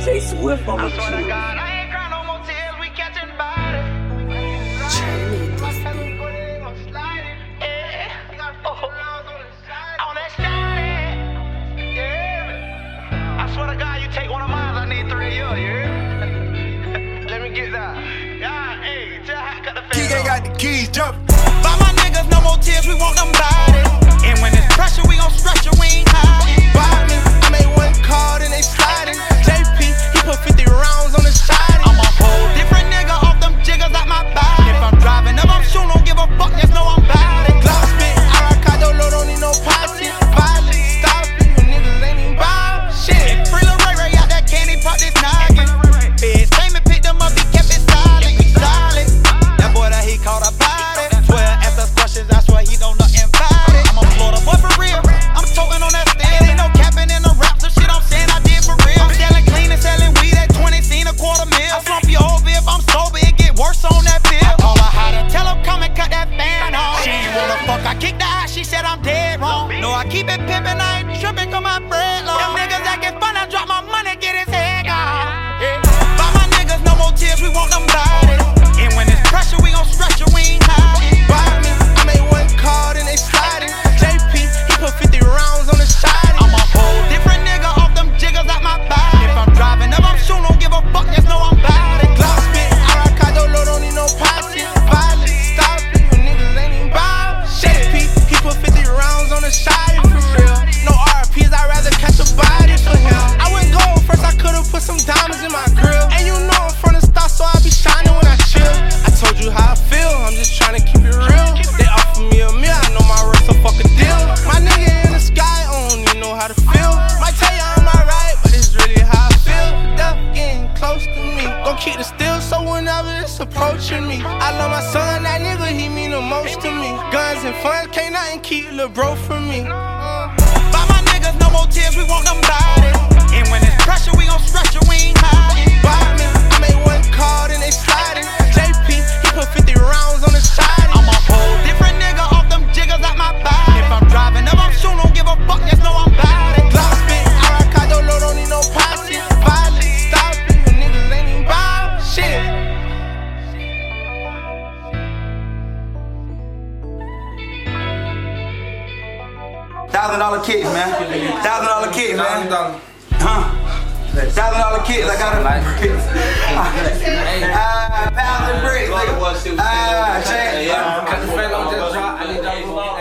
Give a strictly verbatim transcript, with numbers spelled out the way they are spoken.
J Swift on the I swear to God, I ain't crying no more tears, we catching bodies. On that shawty, yeah. I swear to God, you take one of mine, I need three of yours, you hear? Let me get that. Yeah, hey, tell how cut the face. T K got the keys, jump. By my niggas, no more tears, we want them bodies. And when it's pressure, we gon' stretch it, we ain't hiding. By me, I made one call, then they sliding. J P, he put fifty rounds on the side. I'm a whole different nigga off them jiggers out my body. If I'm driving up, I'm shooting, don't give a fuck, just know I'm bad. Glock spit, Aracado load, don't need no posse. Violent, stop it, you niggas ain't even bout shit. Free Lil Ray Ray out that candy, pop this noggin. Feds came and picked him up, he kept it silent, he solid. That boy that he caught a body. Swear, ask us questions, I swear he don't nothing about it. I'm a Florida boy for real, I'm toting on that steel. Ain't no capping in the rap, so shit I'm saying I did for real. I'm selling clean and selling weed at twenty, seen a quarter mil. I slump you over if I'm sober, it get worse on that pill. I call her how to tell him come and cut that fan off. She ain't wanna fuck, I kicked the eye, she said I'm dead wrong. No, I keep it pimpin', I ain't trippin', cause my bread long. Them niggas actin' fun, I drop my money, get his head gone. Yeah. By my niggas, no more tears, we want them bodies. And when it's pressure, we gon' stretch it, we ain't hiding. By me, I made one call, then they sliding. J P, he put fifty rounds on the side. I'm a whole different nigga off them jiggers out my body. If I'm driving up, I'm shooting, don't give a fuck, just know I'm bad. Glock spit, Aracado load, don't need no posse. Violent, stop it, you niggas ain't even bout shit. J P, he put fifty rounds on the side for real. No R Ps, I'd rather catch a body for him. I went gold first, I could've put some diamonds in my grill. And you know I'm from the start, so I be shining when I chill. I told you how I feel, I'm just trying to keep it real. They offer me a meal, I know my worth, so fuck a deal. My nigga in the sky, I don't even know how to feel. Might tell you I'm not right, but it's really how I feel. Death getting close to me. Gon' keep the still, so whenever it's approaching me, I love my son, that nigga, he mean the most to me. Guns and fun, can't nothing keep lil' bro from me. By my niggas, no more tears, we want them bodies. And when it's pressure, we gon' stretch it, we ain't hiding. By me, I made one call, then they sliding. J P, he put fifty rounds on the side. I'm a whole different nigga off them jiggers out my body. If I'm driving up, I'm shooting, don't give a fuck, just know I'm bad. Glock spit, Aracado load, don't need no posse. Violent, stop it, you niggas ain't even bout shit. Thousand dollar kicks, man. Thousand dollar kicks, man. Huh? Thousand dollar kicks. I got a kicks. Ah, thousand bricks, nigga. Ah, check.